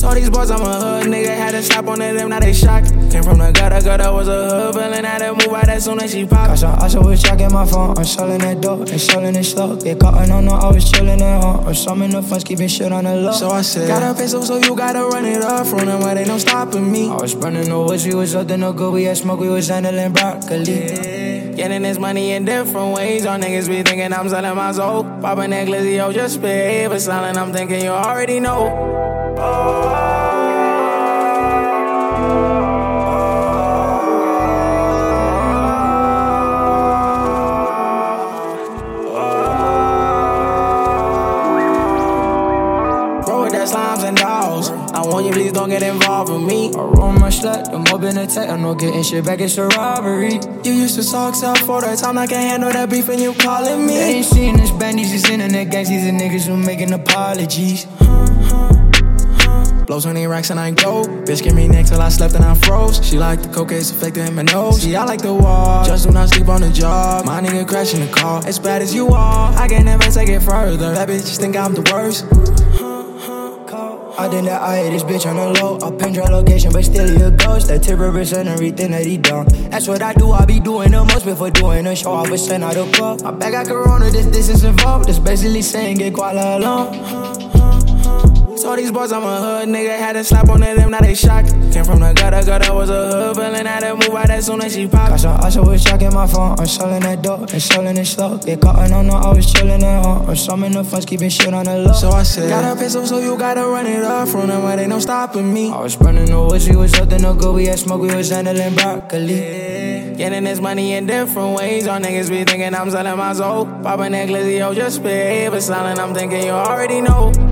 Told these boys I'm a hood nigga, had to stop on them, now they shocked. Came from the gutter was a hood villain, had to move out as soon as she popped. Got some ice with tracking my phone, I'm selling that dope and selling it slow. Get caught and no, I was chilling at home. Or some in the funds, keeping shit on the low. So I said, got a peso, so you gotta run it up from them, where they no stopping me. I was burning the woods, we was up to no good, we had smoke, we was handling broccoli. Getting this money in different ways. Y'all niggas be thinking I'm selling my soul. Pop a necklace, yo, just spit. But silent, I'm thinking you already know. Bro, with that slimes and dolls, I want you, please don't get involved with me. I roll my slut, the mob in attack, I'm not getting shit back, it's a robbery. You used to talk self for the time, I can't handle that beef and you calling me. They ain't seen this bandies, these internet gangs, these are niggas who making apologies. Blow 20 racks and I ain't dope. Bitch, give me neck till I slept and I froze. She like the coke, it's affecting my nose. See, I like the wall, just do not sleep on the job. My nigga crashing the car, as bad as you are, I can never take it further. That bitch think I'm the worst. I think that I hit this bitch on the low. I pin your location, but still he a ghost. That tip represent everything that he done. That's what I do, I be doing the most before doing a show. I was sent out the club. My bag got corona, this is involved. That's basically saying get Kuala alone. Told these boys I'm a hood nigga, had to slap on them, now they shocked. Came from the gutter was a hood villain, had to move out as soon as she popped. Got some ice with tracking my phone, I'm selling that dope and selling it slow. Get caught and no, I was chilling at home. Or some in the funds, keeping shit on the low. So I said, got a peso, so you gotta run it up from them, where they no stopping me. I was burning the woods, we was up to no good, we had smoke, we was handling broccoli. Getting this money in different ways. Y'all niggas be thinking I'm selling my soul. Pop a necklace, yo, just spit. But silent, I'm thinking you already know.